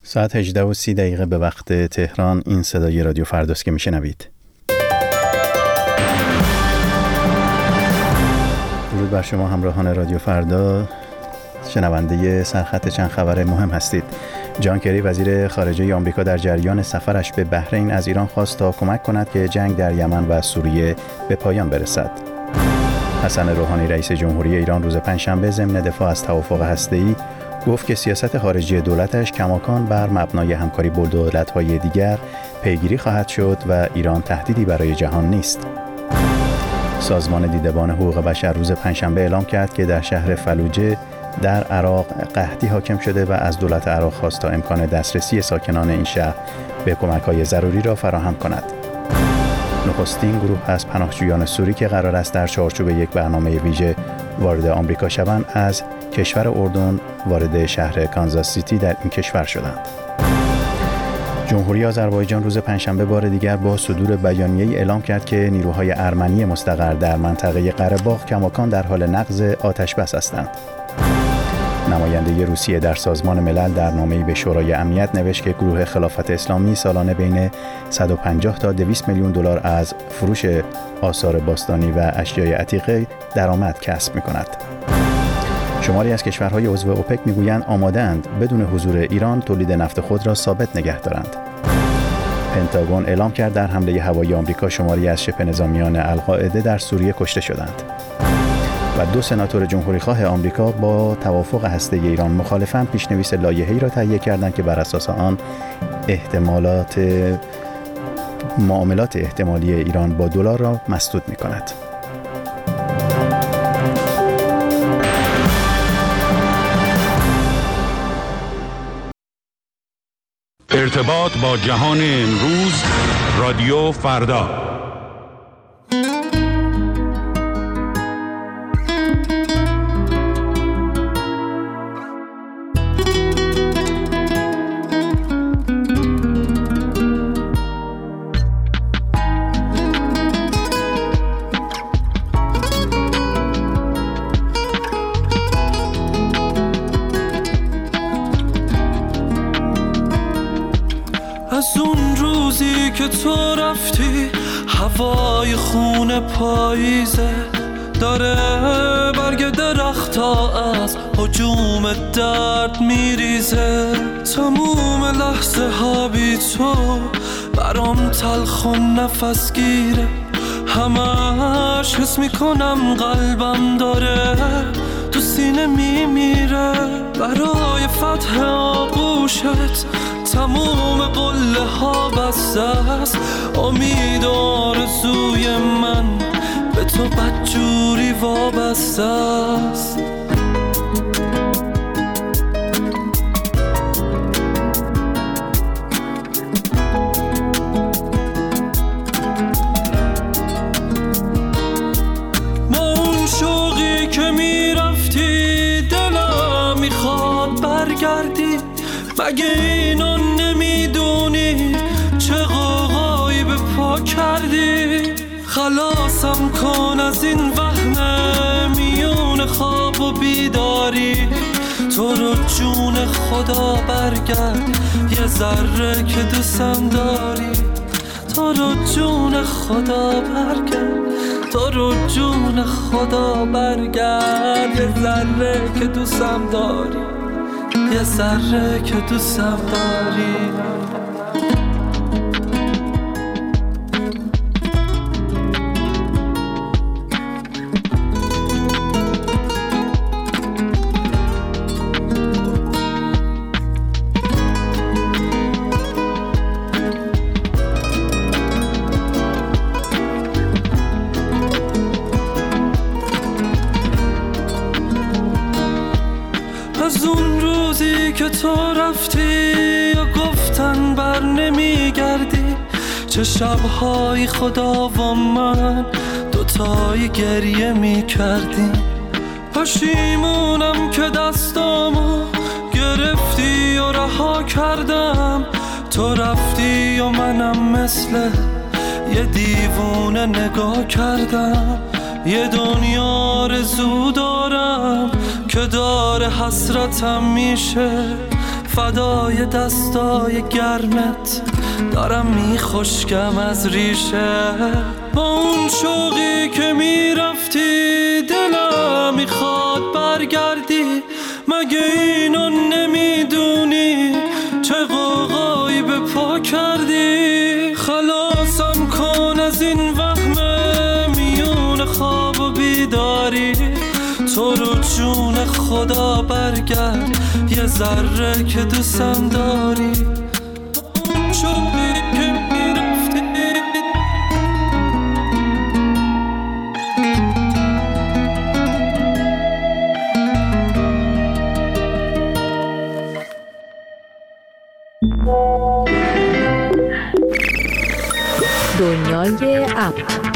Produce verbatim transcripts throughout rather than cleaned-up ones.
ساعت هجده و سی دقیقه به وقت تهران. این صدای رادیو فرداست که میشنوید. درود بر شما همراهان رادیو فردا، شنونده سرخط چند خبر مهم هستید. جان کری وزیر خارجه آمریکا در جریان سفرش به بحرین از ایران خواست تا کمک کند که جنگ در یمن و سوریه به پایان برسد. حسن روحانی رئیس جمهوری ایران روز پنجشنبه ضمن دفاع از توافق هسته‌ای گفت که سیاست خارجی دولتش کماکان بر مبنای همکاری با دولت‌های دیگر پیگیری خواهد شد و ایران تهدیدی برای جهان نیست. سازمان دیدبان حقوق بشر روز پنجشنبه اعلام کرد که در شهر فلوجه در عراق قحطی حاکم شده و از دولت عراق خواست تا امکان دسترسی ساکنان این شهر به کمک‌های ضروری را فراهم کند. نخستین گروه از پناهجویان سوری که قرار است در چارچوب یک برنامه ویژه وارد آمریکا شوند، از کشور اردن وارد شهر کانزاس سیتی در این کشور شدند. جمهوری آذربایجان روز پنجشنبه بار دیگر با صدور بیانیه‌ای اعلام کرد که نیروهای ارمنی مستقر در منطقه قره‌باغ کماکان در حال نقض آتش‌بس هستند. نماینده روسیه در سازمان ملل در نامه‌ای به شورای امنیت نوشت که گروه خلافت اسلامی سالانه بین صد و پنجاه تا دویست میلیون دلار از فروش آثار باستانی و اشیای عتیقه درآمد کسب می‌کند. شماری از کشورهای عضو اوپک میگویند آماده‌اند بدون حضور ایران تولید نفت خود را ثابت نگه دارند. پنتاگون اعلام کرد در حمله هوایی آمریکا شماری از شبه نظامیان القاعده در سوریه کشته شدند. و دو سناتور جمهوریخواه آمریکا با توافق هسته‌ای ایران مخالفند پیشنویس لایحه‌ای را تهیه کردند که بر اساس آن احتمالات معاملات احتمالی ایران با دلار را مسدود می‌کند. ارتباط با جهان امروز، رادیو فردا. که تو رفتی هوای خون پاییزه داره برگ درختا از هجوم درد میریزه. تموم لحظه ها بی تو برام تلخ و نفس گیره، همش حس میکنم قلبم داره تو سینه میمیره. برای فتح آغوشت تموم قله ها بسته است، امید و آرزوی من به تو بدجوری وابسته است. با اون شوقی که میرفتی دلم میخواد برگردی، مگه اینو نمیدونی چه غوغایی به پا کردی؟ خلاصم کن از این وهم میون خواب و بیداری، تو رو جون خدا برگرد یه ذره که دوستم داری. تو رو جون خدا برگرد، تو رو جون خدا برگرد یه ذره که دوستم داری، یه ذره که دوستم داری. از اون روزی که تو رفتی یا گفتن بر نمیگردی، چه شبهایی خدا و من دوتایی گریه میکردیم. پشیمونم که دستامو گرفتی و رها کردم، تو رفتی و منم مثل یه دیوونه نگاه کردم. یه دنیا آرزو دارم که داره حسرتم میشه، فدای دستای گرمت دارم میخشکم از ریشه. با اون شوقی که میرفتی دلم میخواد برگردی. مگه اینو نمیدونی چه قوقایی به پا کردی؟ خلاصم کن از این وهم میون خواب و بیداری. تو رو جون خدا برگرد یه ذره که دوستم داری. شوقی که میرفتی دنیای اپ.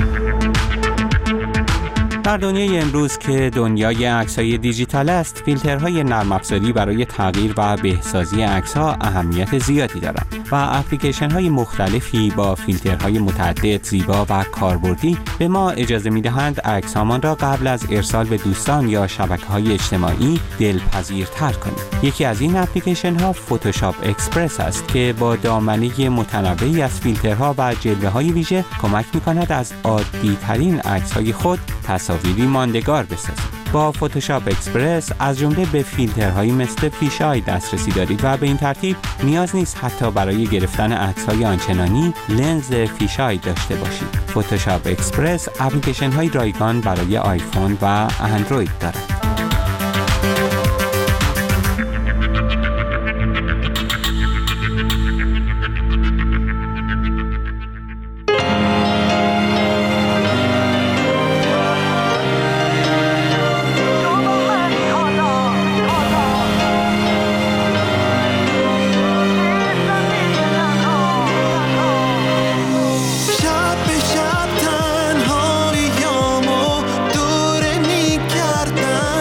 در دنیای امروز که دنیای عکس‌های دیجیتال است، فیلترهای نرم افزاری برای تغییر و بهسازی عکس‌ها اهمیت زیادی دارند و اپلیکیشن‌های مختلفی با فیلترهای متعدد، زیبا و کاربردی به ما اجازه می‌دهند عکس‌هامان را قبل از ارسال به دوستان یا شبکه‌های اجتماعی دلپذیرتر کنیم. یکی از این اپلیکیشن‌ها فتوشاپ اکسپرس است که با دامنه متنوعی از فیلترها و جلوه‌های ویژه کمک می‌کند از عادی‌ترین عکس‌های خود تصاویری ماندگار بسازید. با فتوشاپ اکسپرس از جمله به فیلترهایی مثل فیشای دسترسی دارید و به این ترتیب نیاز نیست حتی برای گرفتن عکس‌های آنچنانی لنز فیشای داشته باشید. فتوشاپ اکسپرس اپلیکیشن‌های رایگان برای آیفون و اندروید دارد. شب به شب تنهاییامو دوره میکردم.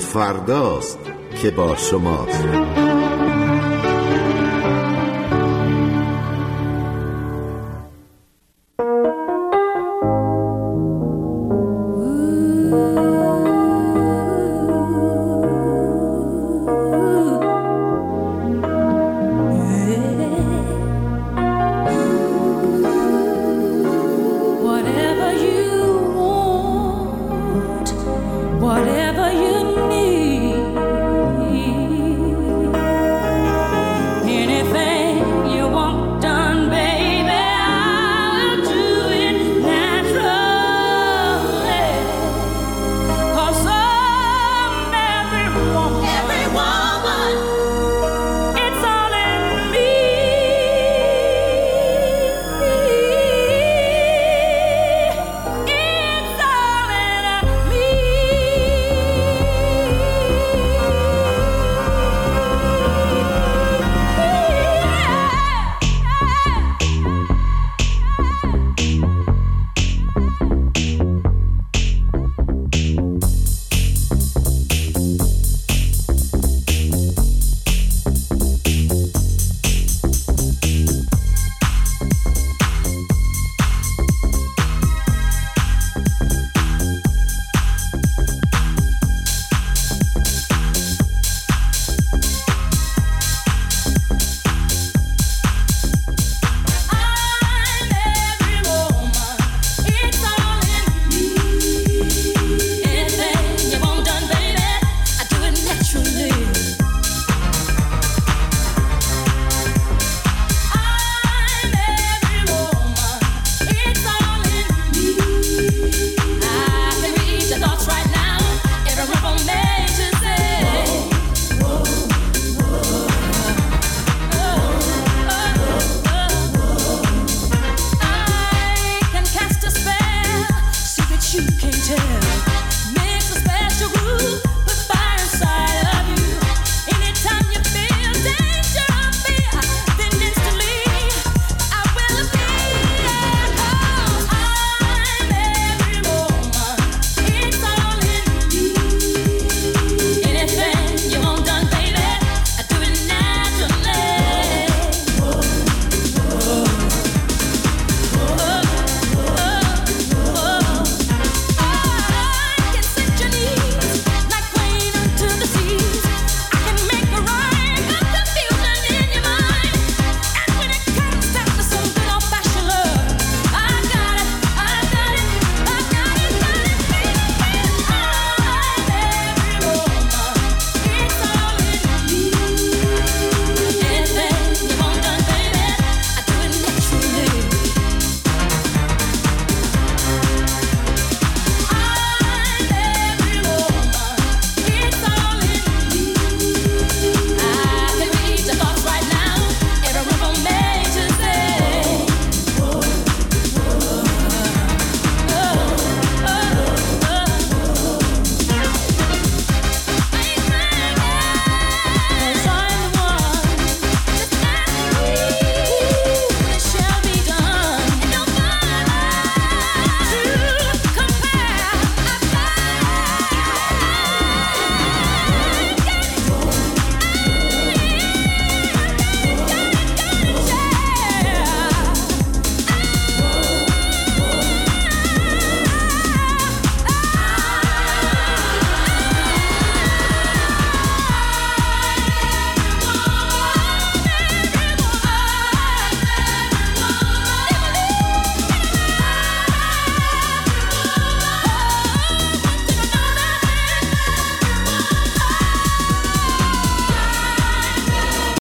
فرداست که با شماست.